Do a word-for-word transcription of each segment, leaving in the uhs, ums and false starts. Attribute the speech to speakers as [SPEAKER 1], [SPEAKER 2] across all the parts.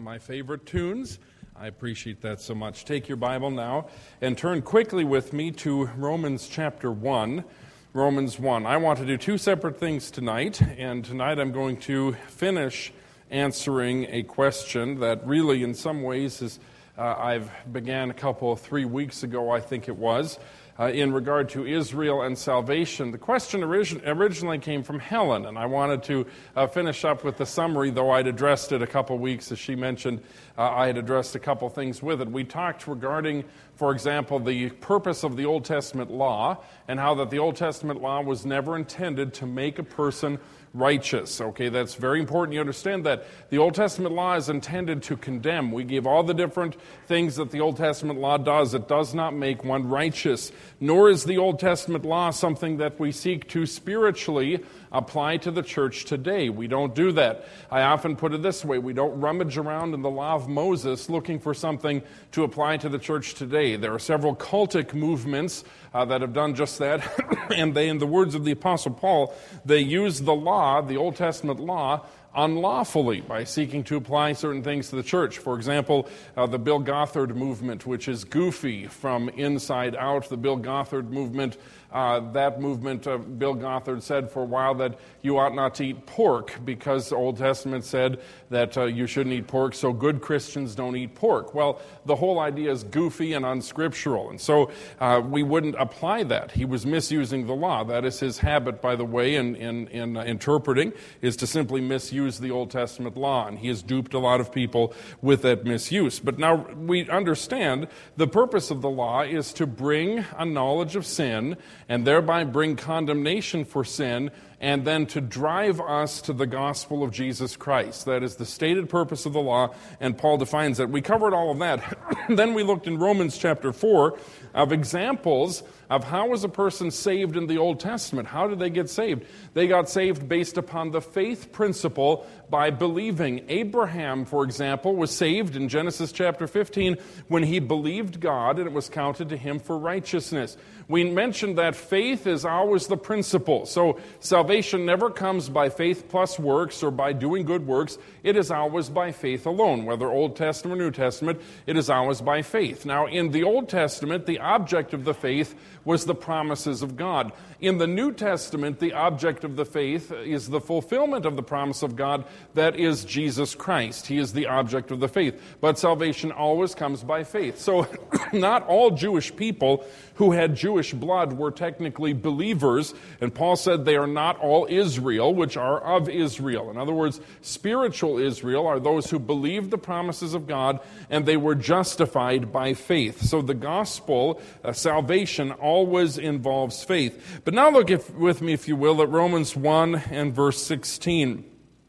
[SPEAKER 1] my favorite tunes. I appreciate that so much. Take your Bible now and turn quickly with me to Romans chapter one. Romans one. I want to do two separate things tonight, and tonight I'm going to finish answering a question that really in some ways is uh, I've began a couple, three weeks ago, I think it was, Uh, in regard to Israel and salvation. The question origin- originally came from Helen, and I wanted to uh, finish up with the summary, though I'd addressed it a couple weeks, as she mentioned. Uh, I had addressed a couple things with it. We talked regarding, for example, the purpose of the Old Testament law, and how that the Old Testament law was never intended to make a person righteous. Okay, that's very important. You understand that the Old Testament law is intended to condemn. We give all the different things that the Old Testament law does. It does not make one righteous. Nor is the Old Testament law something that we seek to spiritually apply to the church today. We don't do that. I often put it this way. We don't rummage around in the law of Moses looking for something to apply to the church today. There are several cultic movements uh, that have done just that. And they, in the words of the Apostle Paul, they use the law, the Old Testament law, unlawfully by seeking to apply certain things to the church. For example, uh, the Bill Gothard movement, which is goofy from inside out. The Bill Gothard movement, uh, that movement, uh, Bill Gothard said for a while that you ought not to eat pork because the Old Testament said that uh, you shouldn't eat pork, so good Christians don't eat pork. Well, the whole idea is goofy and unscriptural, and so uh, we wouldn't apply that. He was misusing the law. That is his habit, by the way, in, in, in uh, interpreting, is to simply misuse the Old Testament law, and he has duped a lot of people with that misuse. But now we understand the purpose of the law is to bring a knowledge of sin and thereby bring condemnation for sin, and then to drive us to the gospel of Jesus Christ. That is the stated purpose of the law, and Paul defines that. We covered all of that. Then we looked in Romans chapter four of examples of how was a person saved in the Old Testament. How did they get saved? They got saved based upon the faith principle by believing. Abraham, for example, was saved in Genesis chapter fifteen when he believed God and it was counted to him for righteousness. We mentioned that faith is always the principle. So salvation never comes by faith plus works or by doing good works. It is always by faith alone. Whether Old Testament or New Testament, it is always by faith. Now, in the Old Testament, the object of the faith was the promises of God. In the New Testament, the object of the faith is the fulfillment of the promise of God, that is Jesus Christ. He is the object of the faith. But salvation always comes by faith. So not all Jewish people who had Jewish blood were technically believers, and Paul said they are not all Israel, which are of Israel. In other words, spiritual Israel are those who believed the promises of God, and they were justified by faith. So the gospel, uh, salvation, always involves faith. But now look if, with me, if you will, at Romans one and verse sixteen.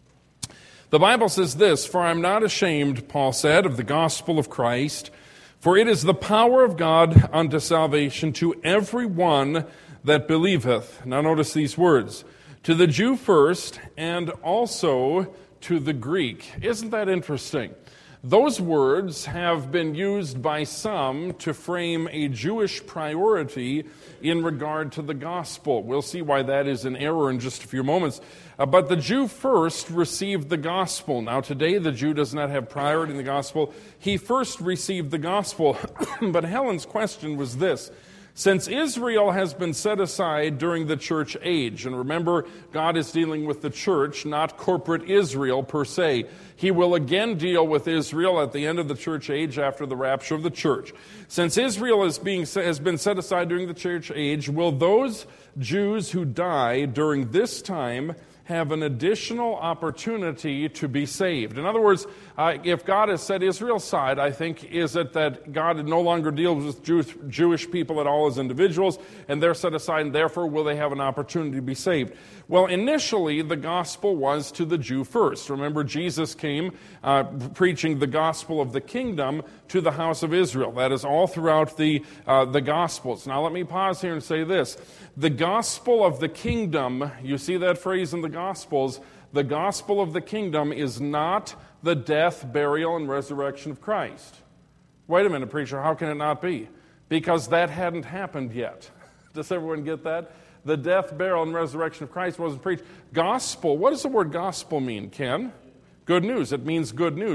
[SPEAKER 1] The Bible says this, "For I am not ashamed," Paul said, "of the gospel of Christ, for it is the power of God unto salvation to every one that believeth." Now notice these words, "to the Jew first, and also to the Greek." Isn't that interesting? Those words have been used by some to frame a Jewish priority in regard to the gospel. We'll see why that is an error in just a few moments. Uh, but the Jew first received the gospel. Now today the Jew does not have priority in the gospel. He first received the gospel. But Helen's question was this: since Israel has been set aside during the church age, and remember, God is dealing with the church, not corporate Israel per se. He will again deal with Israel at the end of the church age after the rapture of the church. Since Israel is being, has been set aside during the church age, will those Jews who die during this time have an additional opportunity to be saved? In other words, uh, if God has set Israel aside, I think, is it that God no longer deals with Jewish, Jewish people at all as individuals, and they're set aside, and therefore will they have an opportunity to be saved? Well, initially, the gospel was to the Jew first. Remember, Jesus came uh, preaching the gospel of the kingdom to the house of Israel. That is all throughout the, uh, the Gospels. Now, let me pause here and say this. The gospel of the kingdom, you see that phrase in the Gospels, the gospel of the kingdom is not the death, burial, and resurrection of Christ. Wait a minute, preacher, how can it not be? Because that hadn't happened yet. Does everyone get that? The death, burial, and resurrection of Christ wasn't preached. Gospel, what does the word gospel mean, Ken? Good news. It means good news.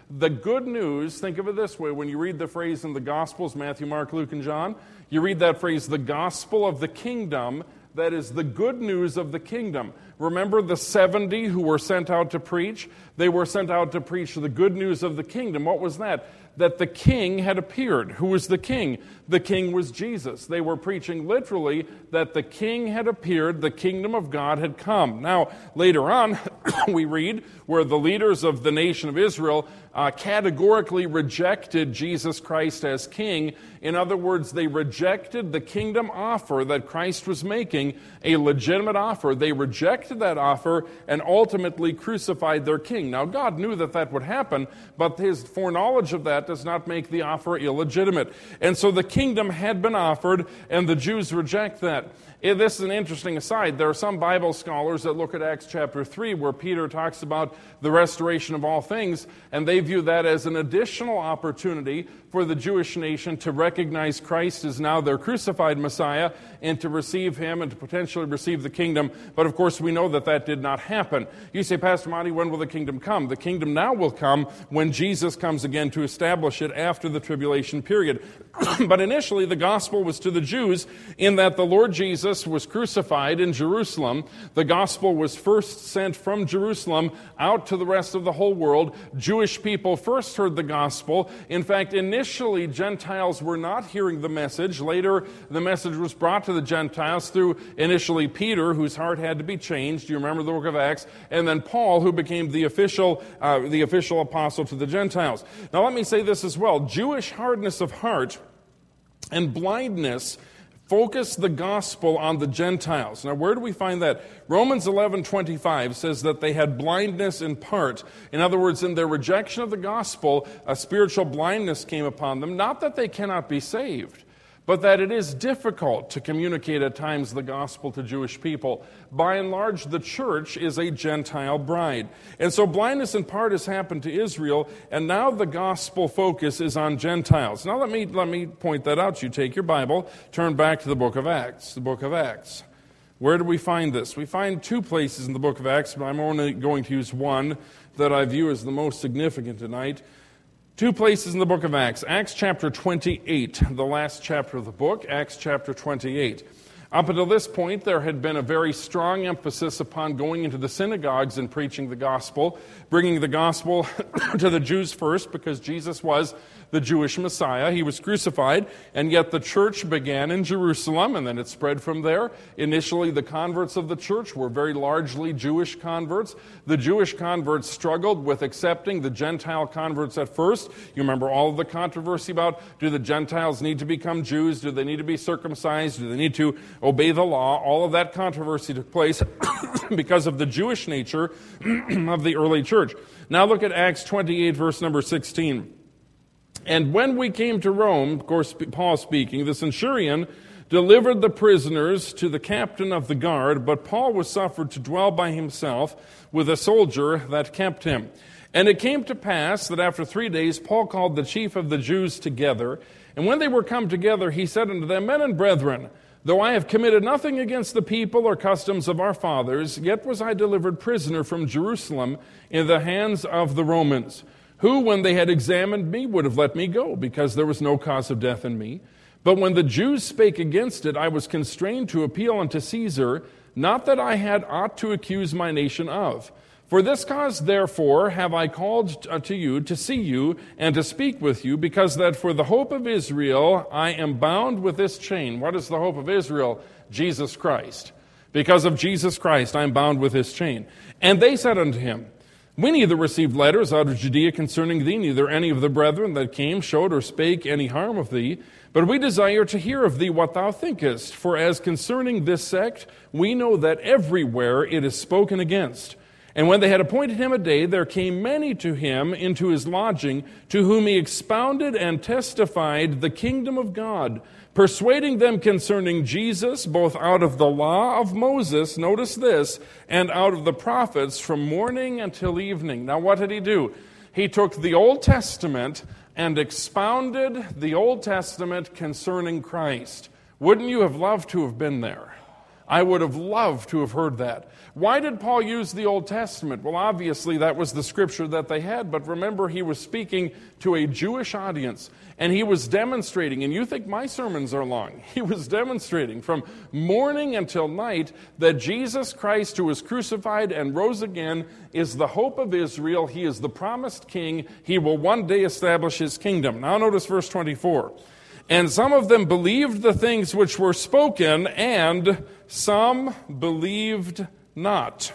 [SPEAKER 1] The good news, think of it this way, when you read the phrase in the Gospels, Matthew, Mark, Luke, and John, you read that phrase, the gospel of the kingdom, that is the good news of the kingdom. Remember the seventy who were sent out to preach? They were sent out to preach the good news of the kingdom. What was that? That the king had appeared. Who was the king? The king was Jesus. They were preaching literally that the king had appeared, the kingdom of God had come. Now, later on, we read where the leaders of the nation of Israel uh, categorically rejected Jesus Christ as king. In other words, they rejected the kingdom offer that Christ was making, a legitimate offer. They rejected that offer and ultimately crucified their king. Now, God knew that that would happen, but his foreknowledge of that does not make the offer illegitimate. And so the kingdom had been offered, and the Jews reject that. This is an interesting aside. There are some Bible scholars that look at Acts chapter three, where Peter talks about the restoration of all things, and they view that as an additional opportunity for the Jewish nation to recognize Christ as now their crucified Messiah and to receive him and to potentially receive the kingdom. But of course, we know that that did not happen. You say, Pastor Monty, when will the kingdom come? The kingdom now will come when Jesus comes again to establish it after the tribulation period. But initially, the gospel was to the Jews in that the Lord Jesus was crucified in Jerusalem. The gospel was first sent from Jerusalem out to the rest of the whole world. Jewish people first heard the gospel. In fact, initially, Gentiles were not hearing the message. Later, the message was brought to the Gentiles through initially Peter, whose heart had to be changed. You remember the book of Acts? And then Paul, who became the official, uh, the official apostle to the Gentiles. Now, let me say this as well. Jewish hardness of heart and blindness focus the gospel on the Gentiles. Now, where do we find that? Romans eleven twenty-five says that they had blindness in part. In other words, in their rejection of the gospel, a spiritual blindness came upon them. Not that they cannot be saved, but that it is difficult to communicate at times the gospel to Jewish people. By and large, the church is a Gentile bride. And so blindness in part has happened to Israel, and now the gospel focus is on Gentiles. Now let me, let me point that out. You take your Bible, turn back to the book of Acts, the book of Acts. Where do we find this? We find two places in the book of Acts, but I'm only going to use one that I view as the most significant tonight. Two places in the book of Acts. Acts chapter twenty-eight, the last chapter of the book, Acts chapter twenty-eight. Up until this point, there had been a very strong emphasis upon going into the synagogues and preaching the gospel, bringing the gospel to the Jews first, because Jesus was the Jewish Messiah. He was crucified, and yet the church began in Jerusalem, and then it spread from there. Initially, the converts of the church were very largely Jewish converts. The Jewish converts struggled with accepting the Gentile converts at first. You remember all of the controversy about, do the Gentiles need to become Jews? Do they need to be circumcised? Do they need to obey the law? All of that controversy took place because of the Jewish nature of the early church. Now look at Acts twenty-eight, verse number sixteen. And when we came to Rome, of course, Paul speaking, the centurion delivered the prisoners to the captain of the guard, but Paul was suffered to dwell by himself with a soldier that kept him. And it came to pass that after three days Paul called the chief of the Jews together, and when they were come together, he said unto them, Men and brethren, though I have committed nothing against the people or customs of our fathers, yet was I delivered prisoner from Jerusalem in the hands of the Romans, who, when they had examined me, would have let me go, because there was no cause of death in me. But when the Jews spake against it, I was constrained to appeal unto Caesar, not that I had aught to accuse my nation of. For this cause, therefore, have I called to you to see you and to speak with you, because that for the hope of Israel I am bound with this chain. What is the hope of Israel? Jesus Christ. Because of Jesus Christ I am bound with this chain. And they said unto him, We neither received letters out of Judea concerning thee, neither any of the brethren that came showed or spake any harm of thee, but we desire to hear of thee what thou thinkest. For as concerning this sect, we know that everywhere it is spoken against. And when they had appointed him a day, there came many to him into his lodging, to whom he expounded and testified the kingdom of God, persuading them concerning Jesus, both out of the law of Moses, notice this, and out of the prophets from morning until evening. Now what did he do? He took the Old Testament and expounded the Old Testament concerning Christ. Wouldn't you have loved to have been there? I would have loved to have heard that. Why did Paul use the Old Testament? Well, obviously that was the scripture that they had, but remember he was speaking to a Jewish audience, and he was demonstrating, and you think my sermons are long, he was demonstrating from morning until night that Jesus Christ, who was crucified and rose again, is the hope of Israel. He is the promised king. He will one day establish his kingdom. Now notice verse twenty-four. And some of them believed the things which were spoken, and some believed not.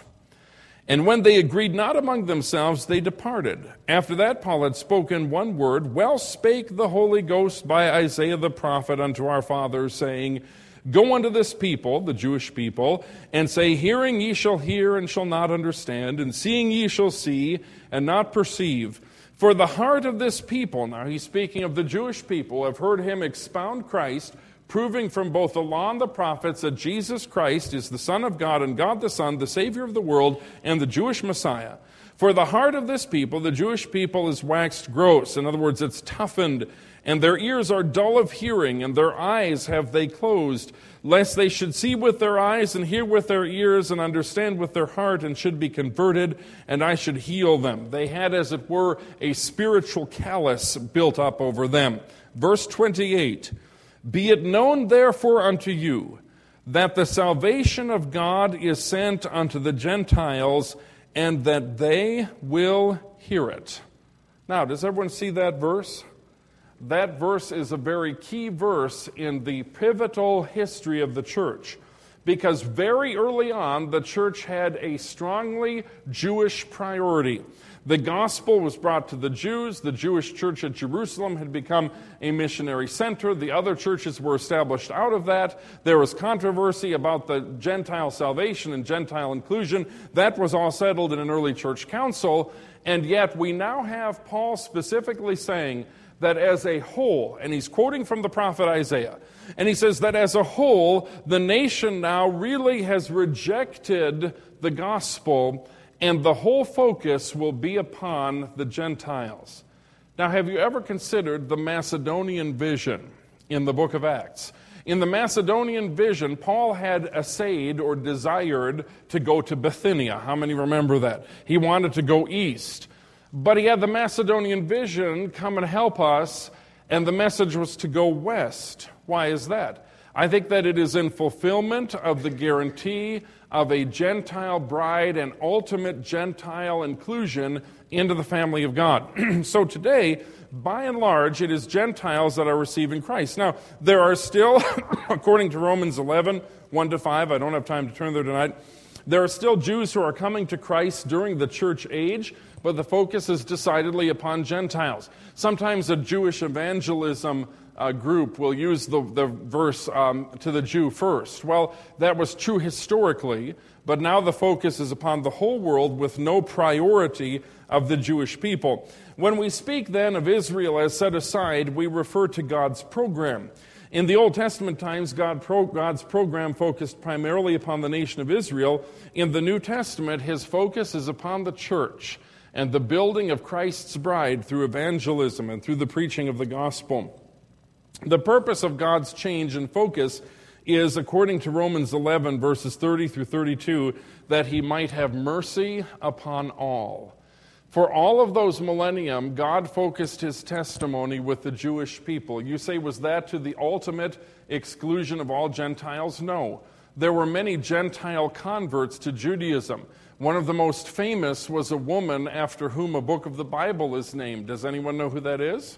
[SPEAKER 1] And when they agreed not among themselves, they departed. After that, Paul had spoken one word, well spake the Holy Ghost by Isaiah the prophet unto our fathers, saying, Go unto this people, the Jewish people, and say, Hearing ye shall hear and shall not understand, and seeing ye shall see and not perceive. For the heart of this people, now he's speaking of the Jewish people, have heard him expound Christ, proving from both the law and the prophets that Jesus Christ is the Son of God and God the Son, the Savior of the world, and the Jewish Messiah. For the heart of this people, the Jewish people, is waxed gross. In other words, it's toughened, and their ears are dull of hearing, and their eyes have they closed, lest they should see with their eyes and hear with their ears and understand with their heart and should be converted, and I should heal them. They had, as it were, a spiritual callus built up over them. Verse twenty-eight, Be it known therefore unto you that the salvation of God is sent unto the Gentiles, and that they will hear it. Now, does everyone see that verse? That verse is a very key verse in the pivotal history of the church, because very early on, the church had a strongly Jewish priority. The gospel was brought to the Jews. The Jewish church at Jerusalem had become a missionary center. The other churches were established out of that. There was controversy about the Gentile salvation and Gentile inclusion. That was all settled in an early church council. And yet we now have Paul specifically saying that as a whole, and he's quoting from the prophet Isaiah, and he says that as a whole, the nation now really has rejected the gospel, and the whole focus will be upon the Gentiles. Now, have you ever considered the Macedonian vision in the book of Acts? In the Macedonian vision, Paul had essayed or desired to go to Bithynia. How many remember that? He wanted to go east. But he had the Macedonian vision, come and help us, and the message was to go west. Why is that? I think that it is in fulfillment of the guarantee of a Gentile bride and ultimate Gentile inclusion into the family of God. So today, by and large, it is Gentiles that are receiving Christ. Now, there are still, according to Romans eleven, one to five, I don't have time to turn there tonight, there are still Jews who are coming to Christ during the church age, but the focus is decidedly upon Gentiles. Sometimes a Jewish evangelism uh, group will use the, the verse um, to the Jew first. Well, that was true historically, but now the focus is upon the whole world with no priority of the Jewish people. When we speak then of Israel as set aside, we refer to God's program. In the Old Testament times, God pro, God's program focused primarily upon the nation of Israel. In the New Testament, his focus is upon the church and the building of Christ's bride through evangelism and through the preaching of the gospel. The purpose of God's change in focus is, according to Romans eleven, verses thirty through thirty-two, that he might have mercy upon all. For all of those millennium, God focused his testimony with the Jewish people. You say, was that to the ultimate exclusion of all Gentiles? No. There were many Gentile converts to Judaism. One of the most famous was a woman after whom a book of the Bible is named. Does anyone know who that is?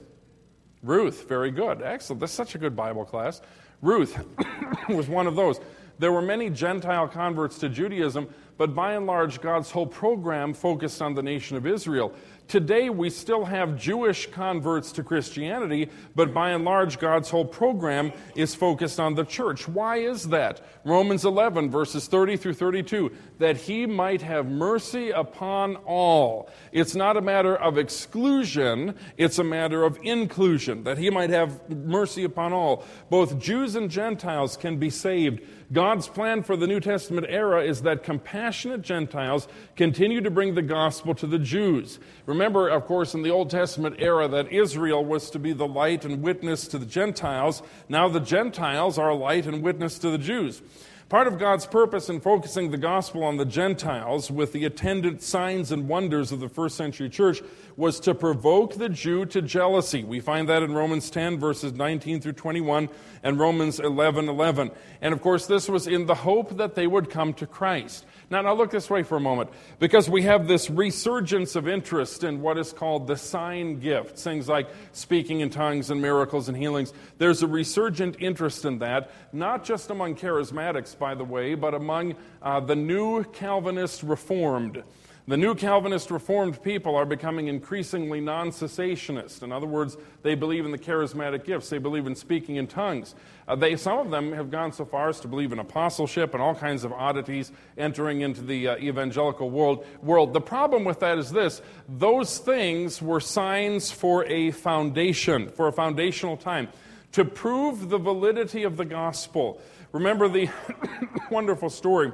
[SPEAKER 1] Ruth. Very good. Excellent. That's such a good Bible class. Ruth was one of those. There were many Gentile converts to Judaism, but by and large, God's whole program focused on the nation of Israel. Today, we still have Jewish converts to Christianity, but by and large, God's whole program is focused on the church. Why is that? Romans eleven, verses thirty through thirty-two, that he might have mercy upon all. It's not a matter of exclusion, it's a matter of inclusion, that he might have mercy upon all. Both Jews and Gentiles can be saved. God's plan for the New Testament era is that compassionate Gentiles continue to bring the gospel to the Jews. Remember, of course, in the Old Testament era that Israel was to be the light and witness to the Gentiles. Now the Gentiles are light and witness to the Jews. Part of God's purpose in focusing the gospel on the Gentiles with the attendant signs and wonders of the first century church was to provoke the Jew to jealousy. We find that in Romans ten, verses nineteen through twenty-one, and Romans eleven eleven. And of course, this was in the hope that they would come to Christ. Now, now look this way for a moment, because we have this resurgence of interest in what is called the sign gifts, things like speaking in tongues and miracles and healings. There's a resurgent interest in that, not just among charismatics, by the way, but among uh, the new Calvinist Reformed. The new Calvinist Reformed people are becoming increasingly non-cessationist. In other words, they believe in the charismatic gifts. They believe in speaking in tongues. Uh, they, some of them have gone so far as to believe in apostleship and all kinds of oddities entering into the uh, evangelical world, world. The problem with that is this. Those things were signs for a foundation, for a foundational time, to prove the validity of the gospel. Remember the wonderful story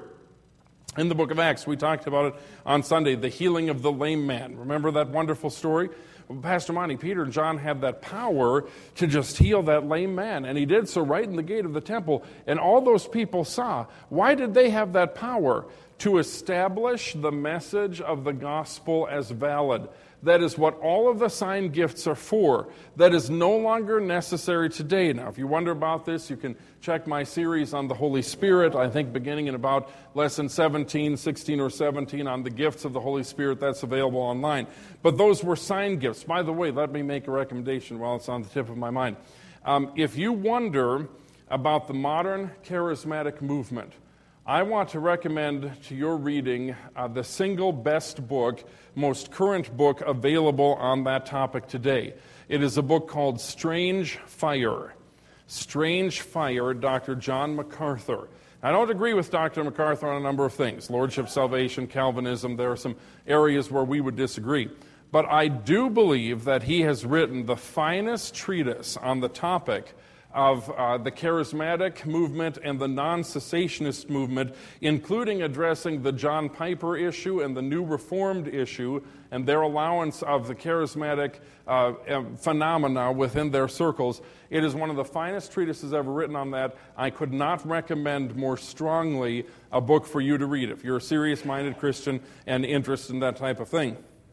[SPEAKER 1] in the book of Acts. We talked about it on Sunday, the healing of the lame man. Remember that wonderful story? Well, Pastor Monty, Peter and John had that power to just heal that lame man, and he did so right in the gate of the temple, and all those people saw. Why did they have that power? To establish the message of the gospel as valid. That is what all of the sign gifts are for. That is no longer necessary today. Now, if you wonder about this, you can check my series on the Holy Spirit, I think beginning in about lesson seventeen, sixteen or seventeen on the gifts of the Holy Spirit. That's available online. But those were sign gifts. By the way, let me make a recommendation while it's on the tip of my mind. Um, if you wonder about the modern charismatic movement, I want to recommend to your reading uh, the single best book, most current book available on that topic today. It is a book called Strange Fire. Strange Fire, Doctor John MacArthur. I don't agree with Doctor MacArthur on a number of things. Lordship, salvation, Calvinism, there are some areas where we would disagree. But I do believe that he has written the finest treatise on the topic of uh, the charismatic movement and the non-cessationist movement, including addressing the John Piper issue and the New Reformed issue and their allowance of the charismatic uh, phenomena within their circles. It is one of the finest treatises ever written on that. I could not recommend more strongly a book for you to read if you're a serious-minded Christian and interested in that type of thing.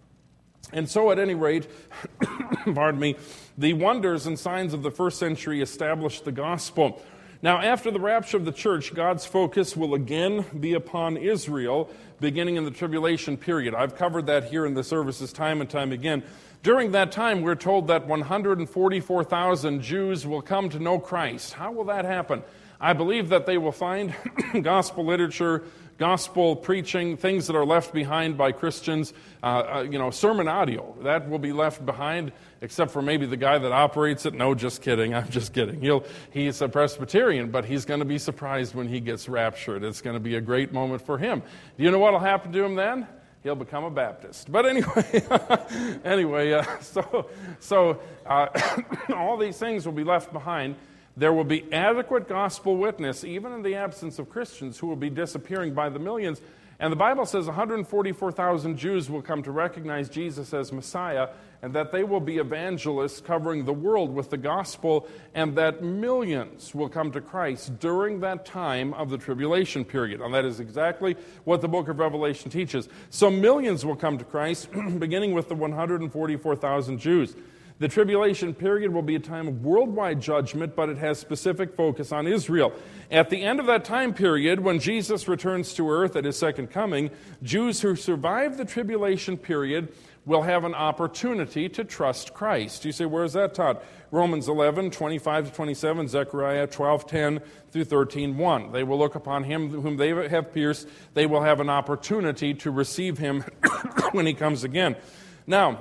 [SPEAKER 1] And so, at any rate, pardon me, the wonders and signs of the first century established the gospel. Now, after the rapture of the church, God's focus will again be upon Israel, beginning in the tribulation period. I've covered that here in the services time and time again. During that time, we're told that one hundred forty-four thousand Jews will come to know Christ. How will that happen? I believe that they will find gospel literature, gospel preaching, things that are left behind by Christians, uh, uh, you know, sermon audio. That will be left behind, except for maybe the guy that operates it. No, just kidding. I'm just kidding. He'll, he's a Presbyterian, but he's going to be surprised when he gets raptured. It's going to be a great moment for him. Do you know what will happen to him then? He'll become a Baptist. But anyway, anyway, uh, so, so uh, all these things will be left behind. There will be adequate gospel witness, even in the absence of Christians who will be disappearing by the millions. And the Bible says one hundred forty-four thousand Jews will come to recognize Jesus as Messiah, and that they will be evangelists covering the world with the gospel, and that millions will come to Christ during that time of the tribulation period. And that is exactly what the book of Revelation teaches. So millions will come to Christ, beginning with the one hundred forty-four thousand Jews. The tribulation period will be a time of worldwide judgment, but it has specific focus on Israel. At the end of that time period, when Jesus returns to earth at his second coming, Jews who survive the tribulation period will have an opportunity to trust Christ. You say, where is that taught? Romans eleven, twenty-five to twenty-seven, Zechariah twelve, ten through thirteen, one. They will look upon him whom they have pierced. They will have an opportunity to receive him when he comes again. Now,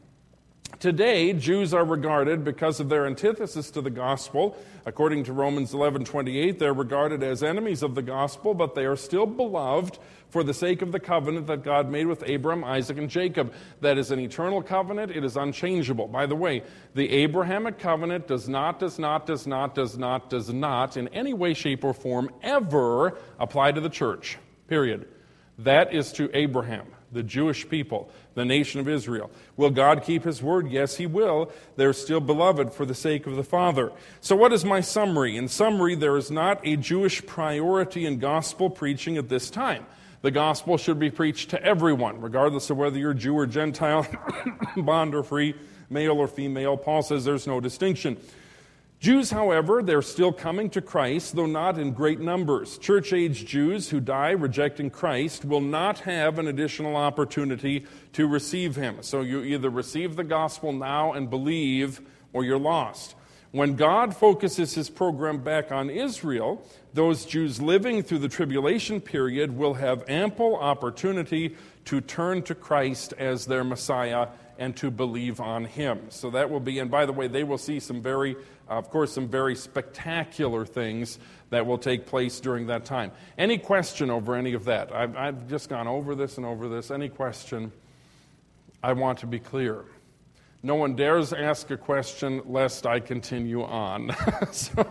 [SPEAKER 1] today, Jews are regarded, because of their antithesis to the gospel, according to Romans eleven twenty-eight, they're regarded as enemies of the gospel, but they are still beloved for the sake of the covenant that God made with Abram, Isaac, and Jacob. That is an eternal covenant. It is unchangeable. By the way, the Abrahamic covenant does not, does not, does not, does not, does not, in any way, shape, or form, ever apply to the church. Period. That is to Abraham. the Jewish people, the nation of Israel. Will God keep his word? Yes, he will. They're still beloved for the sake of the Father. So what is my summary? In summary, there is not a Jewish priority in gospel preaching at this time. The gospel should be preached to everyone, regardless of whether you're Jew or Gentile, bond or free, male or female. Paul says there's no distinction. Jews, however, they're still coming to Christ, though not in great numbers. Church-age Jews who die rejecting Christ will not have an additional opportunity to receive him. So you either receive the gospel now and believe, or you're lost. When God focuses his program back on Israel, those Jews living through the tribulation period will have ample opportunity to turn to Christ as their Messiah and to believe on him. So that will be, and by the way, they will see some very, uh, of course, some very spectacular things that will take place during that time. Any question over any of that? I've, I've just gone over this and over this. Any question? I want to be clear. No one dares ask a question lest I continue on. So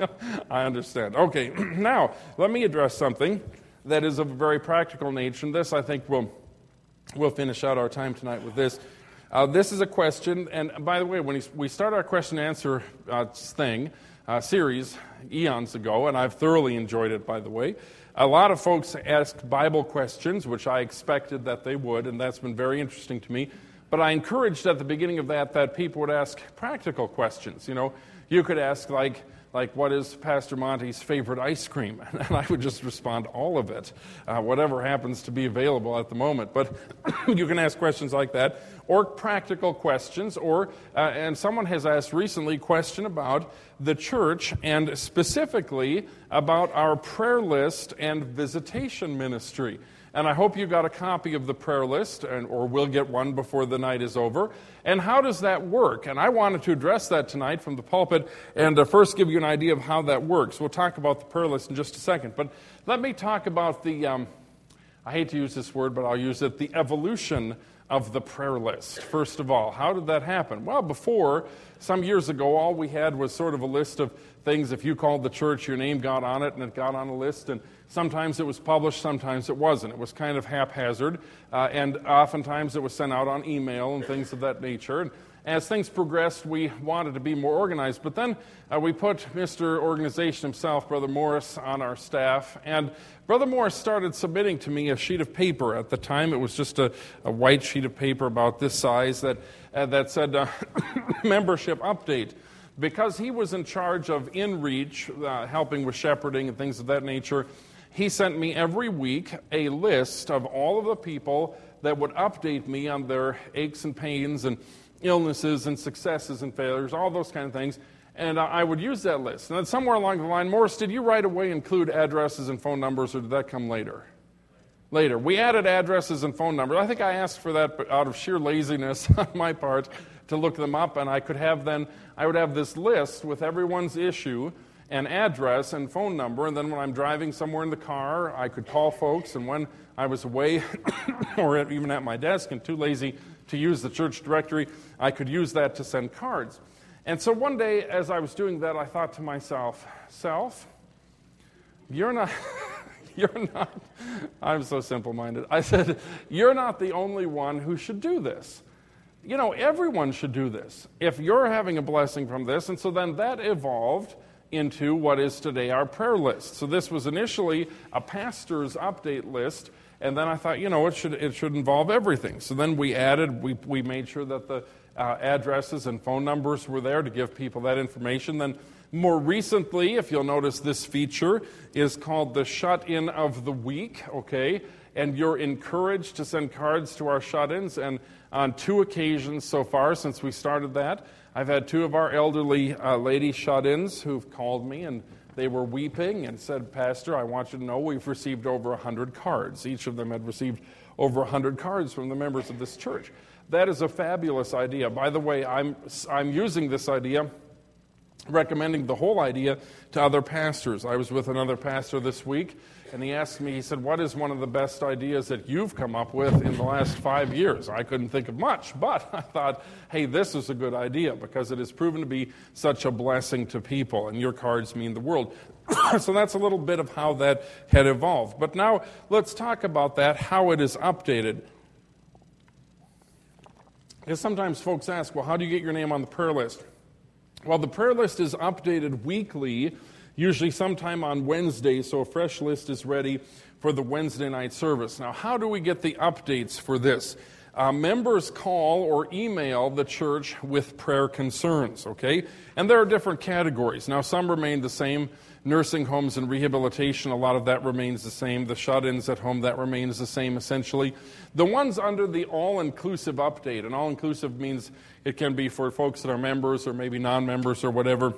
[SPEAKER 1] I understand. Okay, now let me address something that is of a very practical nature. And this, I think, will we'll finish out our time tonight with this. Uh, this is a question, and by the way, when we started our question and answer uh, thing, uh, series, eons ago, and I've thoroughly enjoyed it, by the way, a lot of folks asked Bible questions, which I expected that they would, and that's been very interesting to me. But I encouraged at the beginning of that that people would ask practical questions. You know, you could ask, like, like what is Pastor Monty's favorite ice cream? And I would just respond, all of it, uh, whatever happens to be available at the moment. But you can ask questions like that, or practical questions, or, uh, and someone has asked recently a question about the church, and specifically about our prayer list and visitation ministry. And I hope you got a copy of the prayer list, and, or will get one before the night is over. And how does that work? And I wanted to address that tonight from the pulpit and uh, first give you an idea of how that works. We'll talk about the prayer list in just a second. But let me talk about the, um, I hate to use this word, but I'll use it, the evolution of the prayer list. First of all, how did that happen? Well, before, some years ago, all we had was sort of a list of things. If you called the church, your name got on it, and it got on a list, and sometimes it was published, sometimes it wasn't. It was kind of haphazard, uh, and oftentimes it was sent out on email and things of that nature. And as things progressed, we wanted to be more organized. But then uh, we put Mister Organization himself, Brother Morris, on our staff. And Brother Morris started submitting to me a sheet of paper. At the time, it was just a, a white sheet of paper about this size that, uh, that said uh, membership update. Because he was in charge of InReach, uh, helping with shepherding and things of that nature, he sent me every week a list of all of the people that would update me on their aches and pains and illnesses and successes and failures, all those kind of things. And uh, I would use that list. And then somewhere along the line, Morris, did you right away include addresses and phone numbers, or did that come later? Later. We added addresses and phone numbers. I think I asked for that out of sheer laziness on my part to look them up, and I could have then, I would have this list with everyone's issue and address and phone number, and then when I'm driving somewhere in the car, I could call folks, and when I was away or at, even at my desk and too lazy to use the church directory, I could use that to send cards. And so one day, as I was doing that, I thought to myself, Self, you're not, you're not, I'm so simple-minded. I said, you're not the only one who should do this. You know, everyone should do this if you're having a blessing from this. And so then that evolved into what is today our prayer list. So this was initially a pastor's update list, and then I thought, you know, it should it should involve everything. So then we added, we, we made sure that the uh, addresses and phone numbers were there to give people that information. Then more recently, if you'll notice, this feature is called the Shut-In of the Week, okay? And you're encouraged to send cards to our shut-ins, and on two occasions so far since we started that, I've had two of our elderly uh, lady shut-ins who've called me, and they were weeping and said, Pastor, I want you to know we've received over one hundred cards. Each of them had received over one hundred cards from the members of this church. That is a fabulous idea. By the way, I'm I'm using this idea, recommending the whole idea to other pastors. I was with another pastor this week, and he asked me, he said, what is one of the best ideas that you've come up with in the last five years? I couldn't think of much, but I thought, hey, this is a good idea because it has proven to be such a blessing to people, and your cards mean the world. So that's a little bit of how that had evolved. But now let's talk about that, how it is updated. Because sometimes folks ask, well, how do you get your name on the prayer list? Well, the prayer list is updated weekly, usually sometime on Wednesday, so a fresh list is ready for the Wednesday night service. Now, how do we get the updates for this? Uh, members call or email the church with prayer concerns, okay? And there are different categories. Now, some remain the same. Nursing homes and rehabilitation, a lot of that remains the same. The shut-ins at home, that remains the same essentially. The ones under the all-inclusive update, and all-inclusive means it can be for folks that are members or maybe non-members or whatever.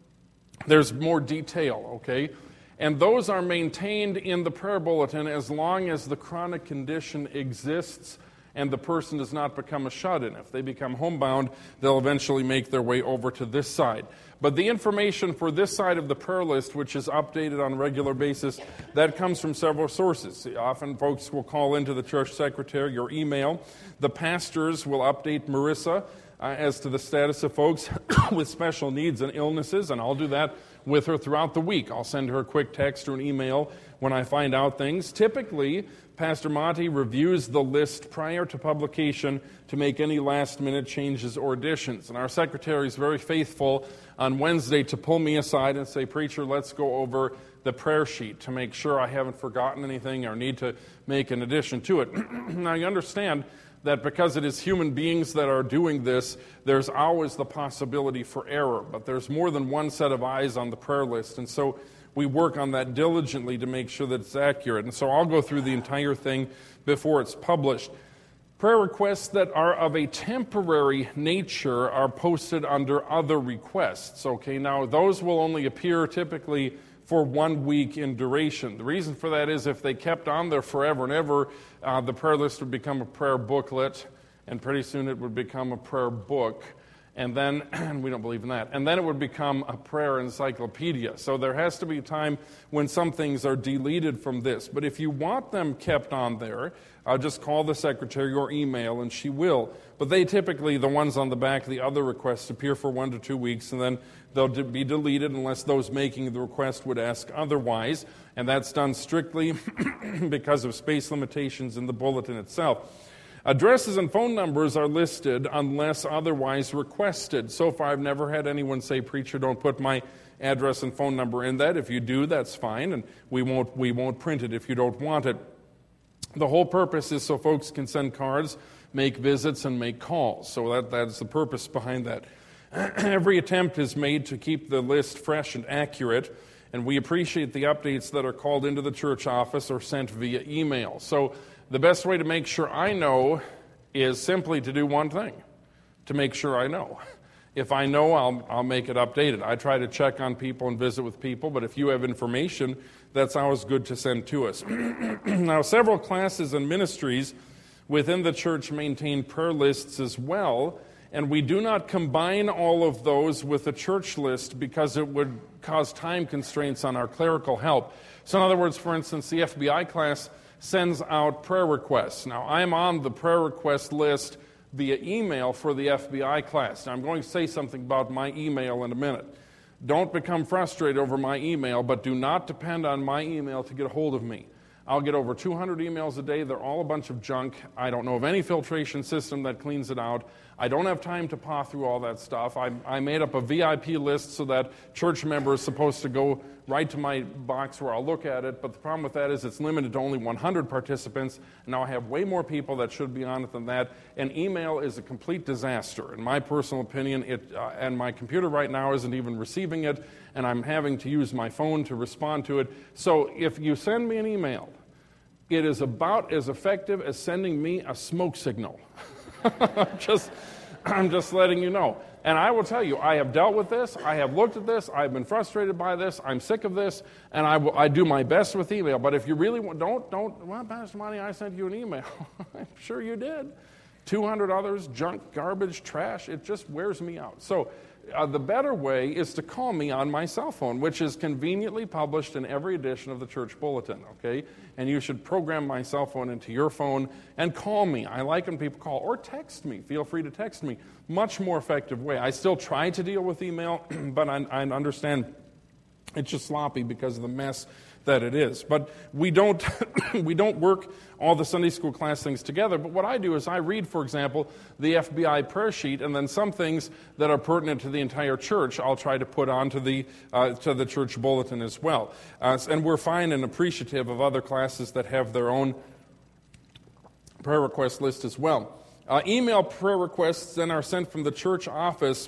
[SPEAKER 1] There's more detail, okay? And those are maintained in the prayer bulletin as long as the chronic condition exists and the person does not become a shut-in. If they become homebound, they'll eventually make their way over to this side. But the information for this side of the prayer list, which is updated on a regular basis, that comes from several sources. Often folks will call into the church secretary or email. The pastors will update Marissa uh, as to the status of folks with special needs and illnesses, and I'll do that with her throughout the week. I'll send her a quick text or an email when I find out things. Typically, Pastor Monty reviews the list prior to publication to make any last-minute changes or additions. And our secretary is very faithful on Wednesday to pull me aside and say, "Preacher, let's go over the prayer sheet to make sure I haven't forgotten anything or need to make an addition to it." Now, you understand that because it is human beings that are doing this, there's always the possibility for error. But there's more than one set of eyes on the prayer list. And so we work on that diligently to make sure that it's accurate. And so I'll go through the entire thing before it's published. Prayer requests that are of a temporary nature are posted under other requests. Okay, now those will only appear typically for one week in duration. The reason for that is if they kept on there forever and ever, uh, the prayer list would become a prayer booklet, and pretty soon it would become a prayer book. And then, we don't believe in that, and then it would become a prayer encyclopedia. So there has to be a time when some things are deleted from this. But if you want them kept on there, uh, just call the secretary or email, and she will. But they typically, the ones on the back, the other requests, appear for one to two weeks, and then they'll be deleted unless those making the request would ask otherwise. And that's done strictly because of space limitations in the bulletin itself. Addresses and phone numbers are listed unless otherwise requested. So far, I've never had anyone say, "Preacher, don't put my address and phone number in that." If you do, that's fine, and we won't we won't print it if you don't want it. The whole purpose is so folks can send cards, make visits, and make calls. So that that's the purpose behind that. Every attempt is made to keep the list fresh and accurate, and we appreciate the updates that are called into the church office or sent via email. So the best way to make sure I know is simply to do one thing, to make sure I know. If I know, I'll, I'll make it updated. I try to check on people and visit with people, but if you have information, that's always good to send to us. Now, several classes and ministries within the church maintain prayer lists as well, and we do not combine all of those with a church list because it would cause time constraints on our clerical help. So in other words, for instance, the F B I class sends out prayer requests. Now, I'm on the prayer request list via email for the F B I class. Now, I'm going to say something about my email in a minute. Don't become frustrated over my email, but do not depend on my email to get a hold of me. I'll get over two hundred emails a day. They're all a bunch of junk. I don't know of any filtration system that cleans it out. I don't have time to paw through all that stuff. I, I made up a V I P list so that church members are supposed to go right to my box where I'll look at it. But the problem with that is it's limited to only one hundred participants. Now I have way more people that should be on it than that. And email is a complete disaster. In my personal opinion, it uh, and my computer right now isn't even receiving it, and I'm having to use my phone to respond to it. So if you send me an email, it is about as effective as sending me a smoke signal. just, I'm just letting you know. And I will tell you, I have dealt with this, I have looked at this, I've been frustrated by this, I'm sick of this, and I, will, I do my best with email. But if you really want, don't, don't, well, Pastor Monty, I sent you an email. I'm sure you did. two hundred others, junk, garbage, trash, it just wears me out. So uh, the better way is to call me on my cell phone, which is conveniently published in every edition of the church bulletin, okay? And you should program my cell phone into your phone and call me. I like when people call, or text me. Feel free to text me. Much more effective way. I still try to deal with email, but I, I understand It's just sloppy because of the mess that it is. But we don't we don't work all the Sunday school class things together. But what I do is I read, for example, the F B I prayer sheet, and then some things that are pertinent to the entire church I'll try to put onto the uh, to the church bulletin as well. Uh, and we're fine and appreciative of other classes that have their own prayer request list as well. Uh, email prayer requests then are sent from the church office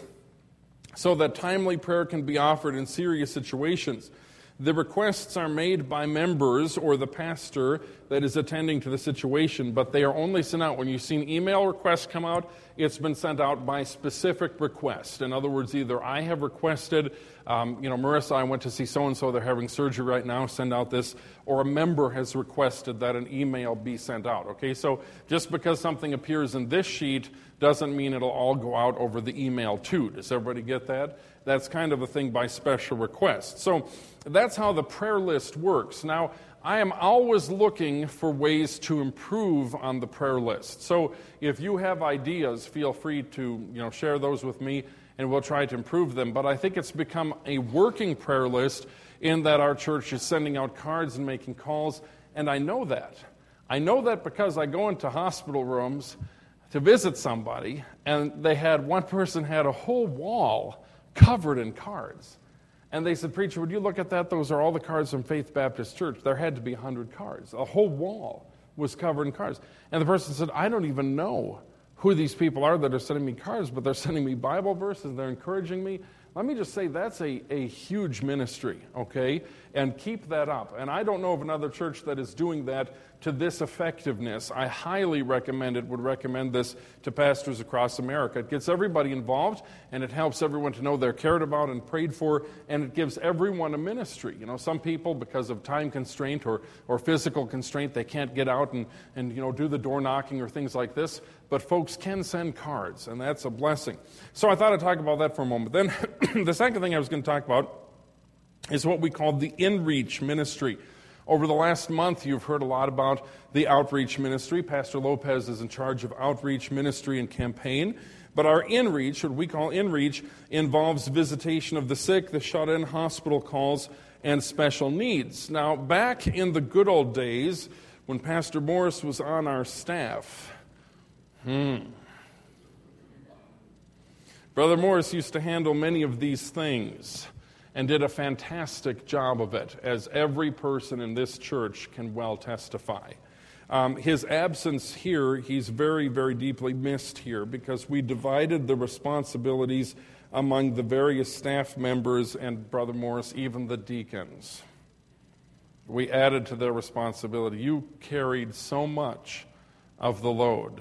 [SPEAKER 1] so that timely prayer can be offered in serious situations. The requests are made by members or the pastor that is attending to the situation, but they are only sent out. When you've seen email requests come out, it's been sent out by specific request. In other words, either I have requested, um, you know, Marissa, I went to see so-and-so, they're having surgery right now, send out this, or a member has requested that an email be sent out. Okay, so just because something appears in this sheet doesn't mean it'll all go out over the email too. Does everybody get that? That's kind of a thing by special request. So that's how the prayer list works. Now, I am always looking for ways to improve on the prayer list. So if you have ideas, feel free to, you know, share those with me, and we'll try to improve them. But I think it's become a working prayer list in that our church is sending out cards and making calls, and I know that. I know that because I go into hospital rooms to visit somebody, and they had one person had a whole wall covered in cards. And they said, "Preacher, would you look at that? Those are all the cards from Faith Baptist Church." There had to be one hundred cards. A whole wall was covered in cards. And the person said, "I don't even know who these people are that are sending me cards, but they're sending me Bible verses, they're encouraging me." Let me just say that's a, a huge ministry, okay? And keep that up. And I don't know of another church that is doing that to this effectiveness. I highly recommend it, would recommend this to pastors across America. It gets everybody involved, and it helps everyone to know they're cared about and prayed for, and it gives everyone a ministry. You know, some people, because of time constraint or, or physical constraint, they can't get out and, and, you know, do the door knocking or things like this, but folks can send cards, and that's a blessing. So I thought I'd talk about that for a moment. Then the second thing I was going to talk about is what we call the in-reach ministry. Over the last month, you've heard a lot about the outreach ministry. Pastor Lopez is in charge of outreach ministry and campaign. But our in-reach, what we call in-reach, involves visitation of the sick, the shut-in, hospital calls, and special needs. Now, back in the good old days, when Pastor Morris was on our staff, hmm, Brother Morris used to handle many of these things and did a fantastic job of it, as every person in this church can well testify. Um, his absence here, he's very, very deeply missed here, because we divided the responsibilities among the various staff members and, Brother Morris, even the deacons. We added to their responsibility. You carried so much of the load.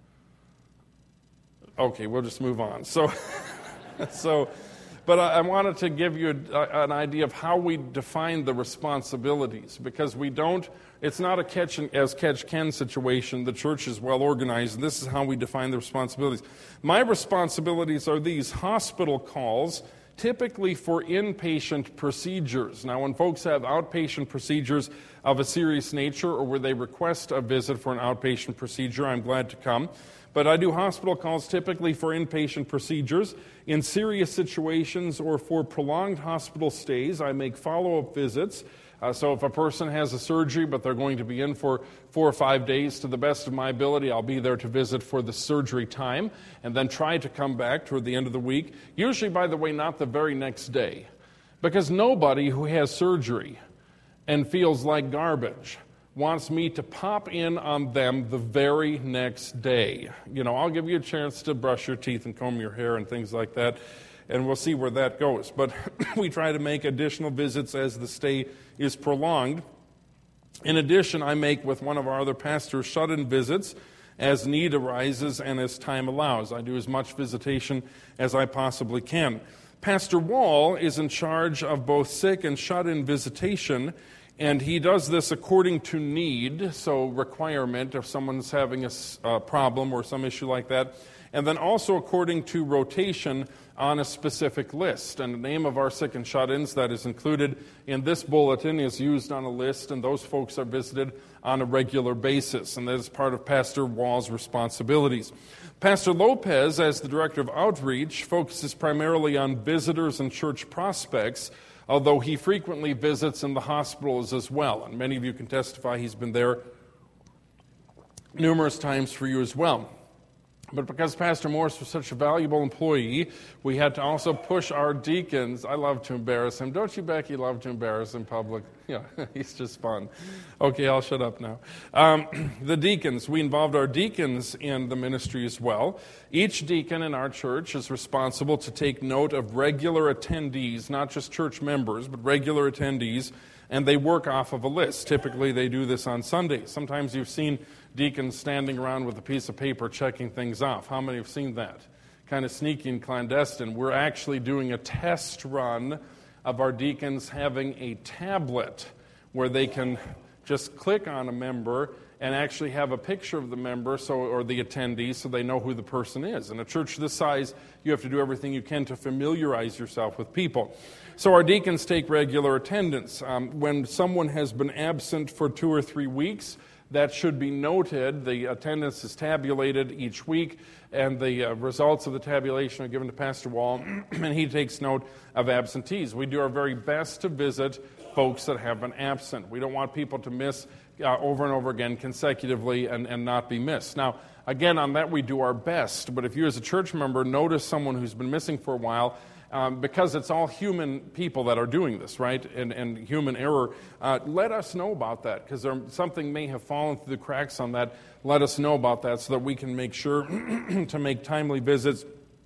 [SPEAKER 1] Okay, we'll just move on. So, so, but I, I wanted to give you a, an idea of how we define the responsibilities, because we don't, it's not a catch and, as catch can situation. The church is well organized, and this is how we define the responsibilities. My responsibilities are these: hospital calls, typically for inpatient procedures. Now, when folks have outpatient procedures of a serious nature, or where they request a visit for an outpatient procedure, I'm glad to come. But I do hospital calls typically for inpatient procedures. In serious situations or for prolonged hospital stays, I make follow-up visits. Uh, so if a person has a surgery, but they're going to be in for four or five days, to the best of my ability, I'll be there to visit for the surgery time, and then try to come back toward the end of the week. Usually, by the way, not the very next day, because nobody who has surgery and feels like garbage wants me to pop in on them the very next day. You know, I'll give you a chance to brush your teeth and comb your hair and things like that, and we'll see where that goes. But we try to make additional visits as the stay is prolonged. In addition, I make with one of our other pastors shut-in visits as need arises and as time allows. I do as much visitation as I possibly can. Pastor Wall is in charge of both sick and shut-in visitation, and he does this according to need, so requirement if someone's having a uh, problem or some issue like that, and then also according to rotation on a specific list. And the name of our sick and shut-ins that is included in this bulletin is used on a list, and those folks are visited on a regular basis, and that is part of Pastor Wall's responsibilities. Pastor Lopez, as the director of outreach, focuses primarily on visitors and church prospects, although he frequently visits in the hospitals as well. And many of you can testify he's been there numerous times for you as well. But because Pastor Morris was such a valuable employee, we had to also push our deacons. I love to embarrass him. Don't you, Becky, love to embarrass in public? Yeah, he's just fun. Okay, I'll shut up now. Um, the deacons, we involved our deacons in the ministry as well. Each deacon in our church is responsible to take note of regular attendees, not just church members, but regular attendees, and they work off of a list. Typically, they do this on Sundays. Sometimes you've seen deacons standing around with a piece of paper checking things off. How many have seen that? Kind of sneaky and clandestine. We're actually doing a test run of our deacons having a tablet where they can just click on a member and actually have a picture of the member so or the attendee so they know who the person is. In a church this size, you have to do everything you can to familiarize yourself with people. So our deacons take regular attendance. Um, when someone has been absent for two or three weeks, that should be noted. The attendance is tabulated each week, and the uh, results of the tabulation are given to Pastor Wall, and he takes note of absentees. We do our very best to visit folks that have been absent. We don't want people to miss uh, over and over again consecutively and, and not be missed. Now, again, on that we do our best, but if you as a church member notice someone who's been missing for a while, Um, because it's all human people that are doing this, right, and, and human error, uh, let us know about that, because something may have fallen through the cracks on that. Let us know about that so that we can make sure to make timely visits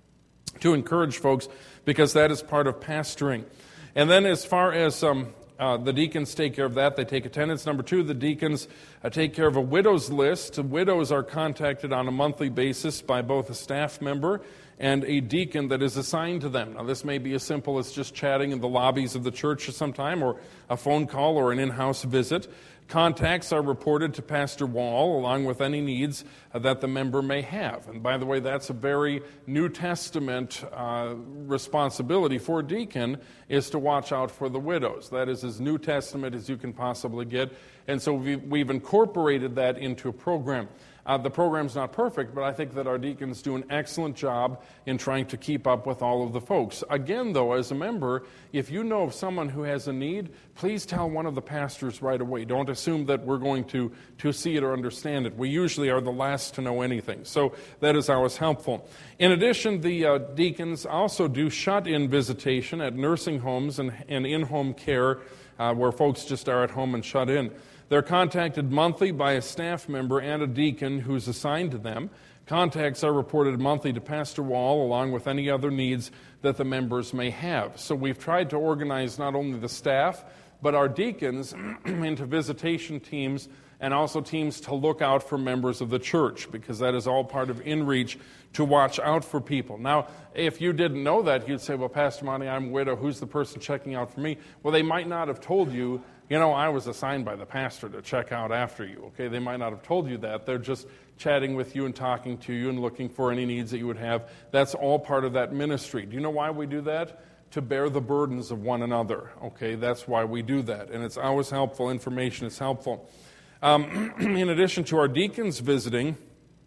[SPEAKER 1] to encourage folks, because that is part of pastoring. And then as far as um, uh, the deacons take care of that, they take attendance. Number two, the deacons uh, take care of a widows list. Widows are contacted on a monthly basis by both a staff member and a deacon that is assigned to them. Now, this may be as simple as just chatting in the lobbies of the church at some time, or a phone call or an in-house visit. Contacts are reported to Pastor Wall, along with any needs uh, that the member may have. And by the way, that's a very New Testament uh, responsibility for a deacon, is to watch out for the widows. That is as New Testament as you can possibly get. And so we've, we've incorporated that into a program. Uh, the program's not perfect, but I think that our deacons do an excellent job in trying to keep up with all of the folks. Again, though, as a member, if you know of someone who has a need, please tell one of the pastors right away. Don't assume that we're going to, to see it or understand it. We usually are the last to know anything, so that is always helpful. In addition, the uh, deacons also do shut-in visitation at nursing homes and, and in-home care uh, where folks just are at home and shut in. They're contacted monthly by a staff member and a deacon who's assigned to them. Contacts are reported monthly to Pastor Wall, along with any other needs that the members may have. So we've tried to organize not only the staff, but our deacons into visitation teams, and also teams to look out for members of the church, because that is all part of InReach, to watch out for people. Now, if you didn't know that, you'd say, well, Pastor Monty, I'm a widow. Who's the person checking out for me? Well, they might not have told you, you know, I was assigned by the pastor to check out after you. Okay, they might not have told you that. They're just chatting with you and talking to you and looking for any needs that you would have. That's all part of that ministry. Do you know why we do that? To bear the burdens of one another. Okay, that's why we do that. And it's always helpful. Information is helpful. Um, in addition to our deacons visiting,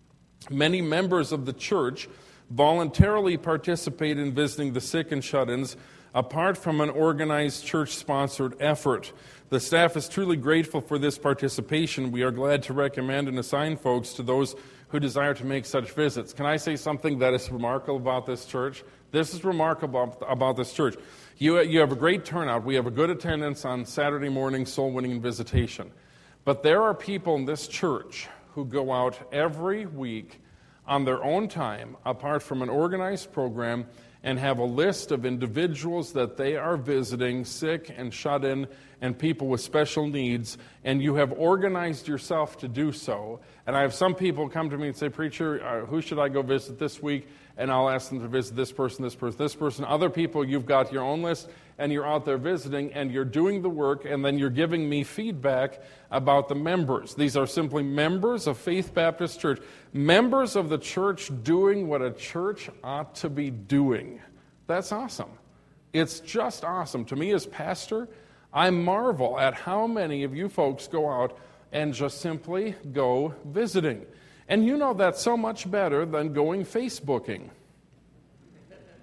[SPEAKER 1] many members of the church voluntarily participate in visiting the sick and shut-ins, apart from an organized church-sponsored effort. The staff is truly grateful for this participation. We are glad to recommend and assign folks to those who desire to make such visits. Can I say something that is remarkable about this church? This is remarkable about this church. You, you have a great turnout. We have a good attendance on Saturday morning soul winning and visitation. But there are people in this church who go out every week on their own time, apart from an organized program, and have a list of individuals that they are visiting, sick and shut in, and people with special needs, and you have organized yourself to do so. And I have some people come to me and say, Preacher, uh, who should I go visit this week? And I'll ask them to visit this person, this person, this person. Other people, you've got your own list, and you're out there visiting, and you're doing the work, and then you're giving me feedback about the members. These are simply members of Faith Baptist Church, members of the church doing what a church ought to be doing. That's awesome. It's just awesome. To me as pastor, I marvel at how many of you folks go out and just simply go visiting. And you know that's so much better than going Facebooking.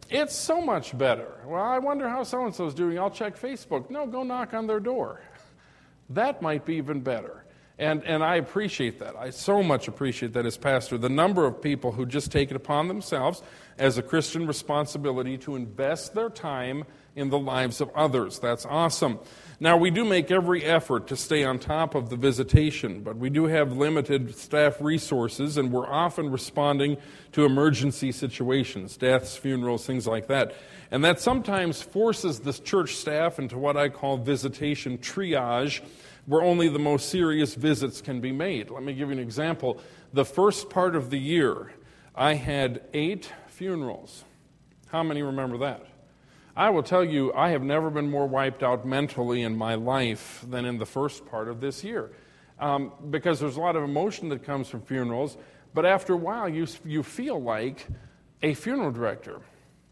[SPEAKER 1] It's so much better. Well, I wonder how so-and-so's doing. I'll check Facebook. No, go knock on their door. That might be even better. And and I appreciate that. I so much appreciate that as pastor. The number of people who just take it upon themselves as a Christian responsibility to invest their time in the lives of others. That's awesome. Now, we do make every effort to stay on top of the visitation, but we do have limited staff resources, and we're often responding to emergency situations, deaths, funerals, things like that. And that sometimes forces the church staff into what I call visitation triage, where only the most serious visits can be made. Let me give you an example. The first part of the year, I had eight funerals. How many remember that? I will tell you, I have never been more wiped out mentally in my life than in the first part of this year. Um, because there's a lot of emotion that comes from funerals, but after a while, you, you feel like a funeral director.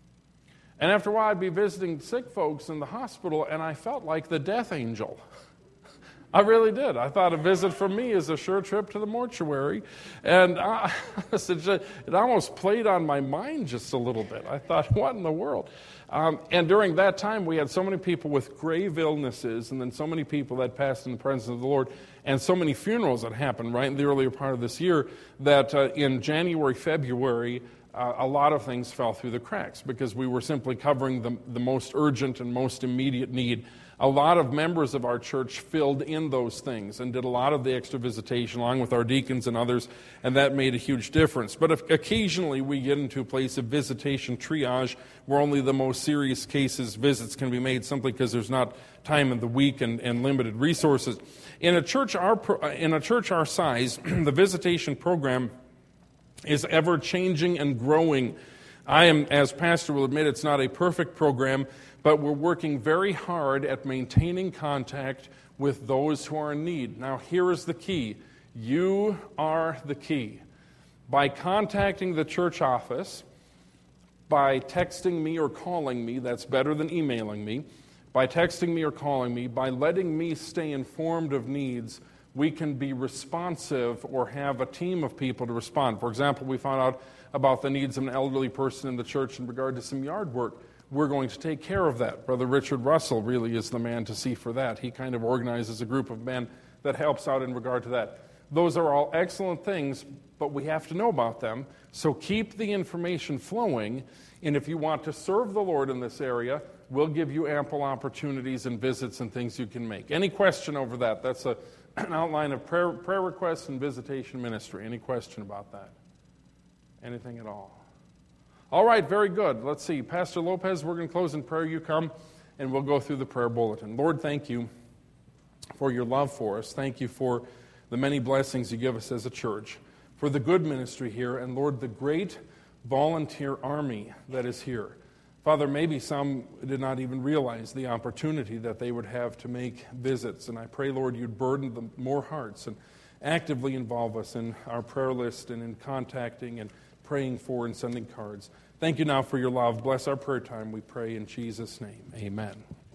[SPEAKER 1] And after a while, I'd be visiting sick folks in the hospital, and I felt like the death angel. I really did. I thought a visit from me is a sure trip to the mortuary. And I, it almost played on my mind just a little bit. I thought, what in the world? Um, and during that time, we had so many people with grave illnesses, and then so many people that passed in the presence of the Lord, and so many funerals that happened right in the earlier part of this year, that uh, in January, February, uh, a lot of things fell through the cracks because we were simply covering the, the most urgent and most immediate need. A lot of members of our church filled in those things and did a lot of the extra visitation along with our deacons and others, and that made a huge difference. But if occasionally we get into a place of visitation triage where only the most serious cases visits can be made simply because there's not time in the week and, and limited resources. In a church our in a church our size, the visitation program is ever changing and growing. I am, as pastor, will admit it's not a perfect program, but we're working very hard at maintaining contact with those who are in need. Now, here is the key. You are the key. By contacting the church office, by texting me or calling me, that's better than emailing me, by texting me or calling me, by letting me stay informed of needs, we can be responsive or have a team of people to respond. For example, we found out about the needs of an elderly person in the church in regard to some yard work. We're going to take care of that. Brother Richard Russell really is the man to see for that. He kind of organizes a group of men that helps out in regard to that. Those are all excellent things, but we have to know about them. So keep the information flowing, and if you want to serve the Lord in this area, we'll give you ample opportunities and visits and things you can make. Any question over that? That's a, an outline of prayer, prayer requests and visitation ministry. Any question about that? Anything at all? All right, very good. Let's see. Pastor Lopez, we're going to close in prayer. You come, and we'll go through the prayer bulletin. Lord, thank you for your love for us. Thank you for the many blessings you give us as a church, for the good ministry here, and Lord, the great volunteer army that is here. Father, maybe some did not even realize the opportunity that they would have to make visits, and I pray, Lord, you'd burden them more hearts and actively involve us in our prayer list and in contacting and praying for and sending cards. Thank you now for your love. Bless our prayer time, we pray in Jesus' name. Amen.